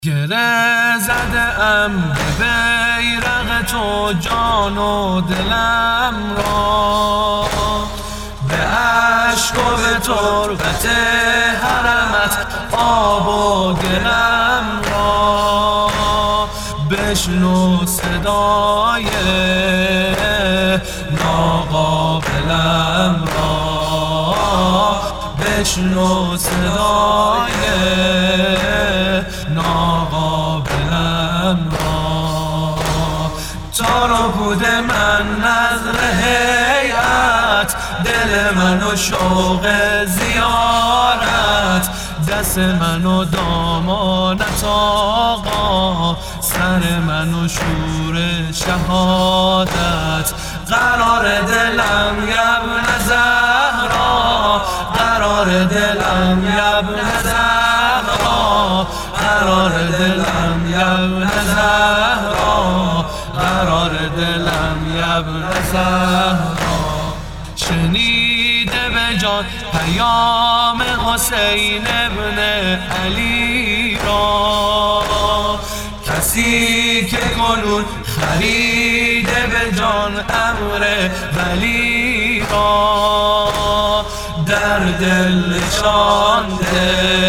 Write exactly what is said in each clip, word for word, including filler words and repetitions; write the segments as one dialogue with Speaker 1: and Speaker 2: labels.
Speaker 1: گره زده ام به بیرق تو جان و دلم را، به عشق و به تربت حرمت آب و گلم را. بشنو صدای ناقابلم را، بشنو صدای ناقابلم را. تار و پود من نظر هیئت، دل من و شوق زیارت، دست من و دامانت آقا، سر من و شور شهادت. قرار دلم یبن زهرا، قرار دلم یبن زهرا، قرار دلم یبن زهرا، قرار دلم یبن زهرا. شنیده به جان پیام حسین ابن علی را، کسی که کنون خریده به جان امر ولی را. در دل نشانده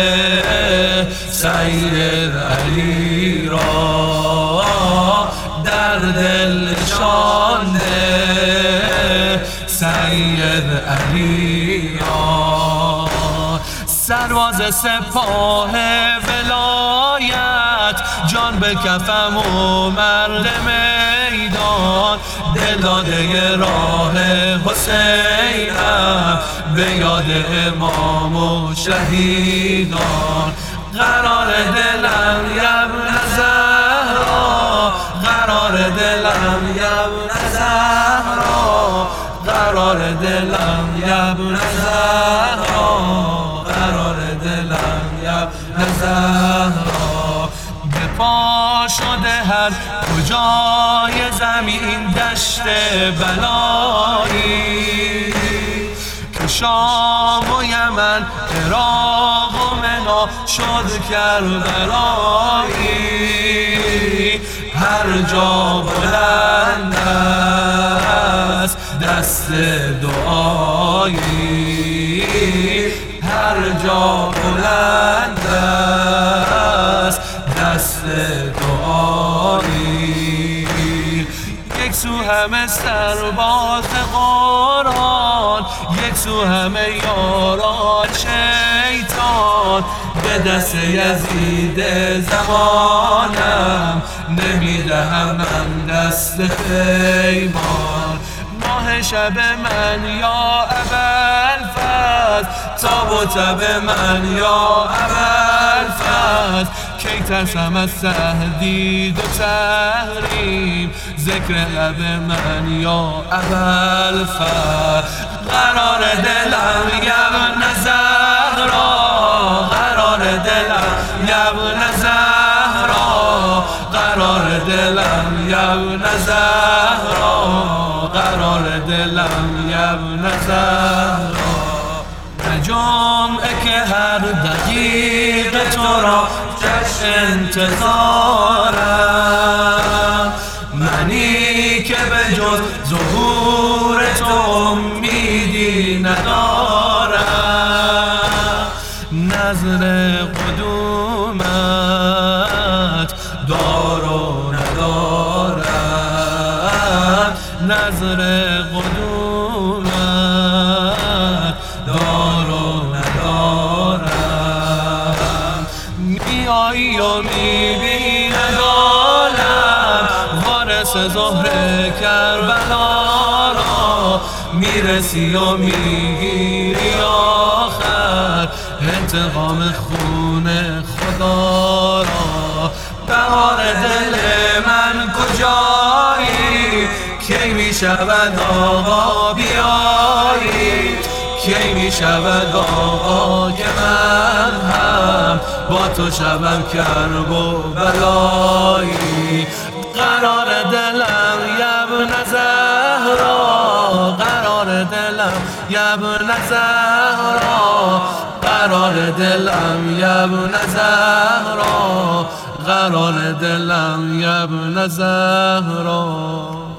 Speaker 1: سید علی را، در دل نشانده سید علی را. سرباز سپاه ولایت، جان به کفم و مرد میدان، دل داده راه حسینم، به یاد امام و شهیدان. قرار دلم یبن زهرا، قرار دلم یبن زهرا، قرار دلم یبن زهرا، قرار دلم یبن زهرا. به پا شده هر کجای زمین دشت بلایی، که شام و یمن عراق و منا شد کربلایی. هر جا بلند است دست دعایی، هر جا بلند است دست دعایی. یک سو همه سرباز قرآن، یک سو همه یاران شیطان، به دست یزید زمانم نمیدهم من دست پیمان. ماه شب من یا ابوالفضل، تاب و تب من یا ابوالفضل، کی ترسم از تهدید و تحریم، ذکر لب من یا ابوالفضل. قرار دلم یبن زهرا، قرار دلم یبن زهرا، قرار دلم یبن زهرا، قرار دلم یبن زهرا. جمعه که هر دقیقه تو را جشن انتظارم، منی که به جز ظهور تو امیدی ندارم. نظر قدومت دار و ندارم، نظر قدومت دار و ندارم. میایی و میبینی عالم، وارث زهر کربلا را، میرسی و میگیری آخر انتقام خون خدا را. بهار دل من کجایی، کی میشود آقا بیایی، کی میشود آقا که من هم با تو شبم کرب و بلایی. قرار دلم یبن زهرا، قرار دلم یبن زهرا، قرار دلم یبن زهرا، قرار دلم یبن زهرا.